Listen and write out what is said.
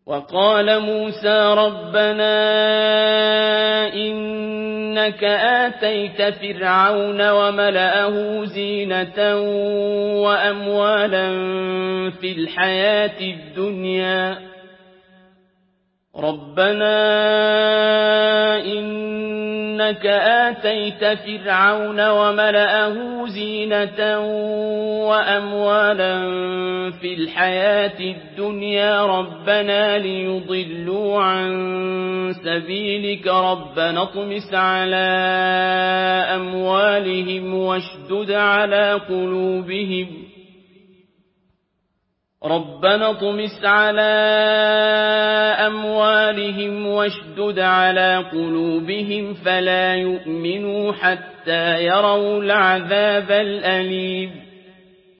وقال موسى ربنا إنك آتيت فرعون وملأه زينة وأموالا في الحياة الدنيا ربنا إنك آتيت فرعون وملأه زينة وأموالا في الحياة الدنيا ربنا ليضلوا عن سبيلك ربنا اطمس على أموالهم واشدد على قلوبهم فلا يؤمنوا حتى يروا العذاب الأليم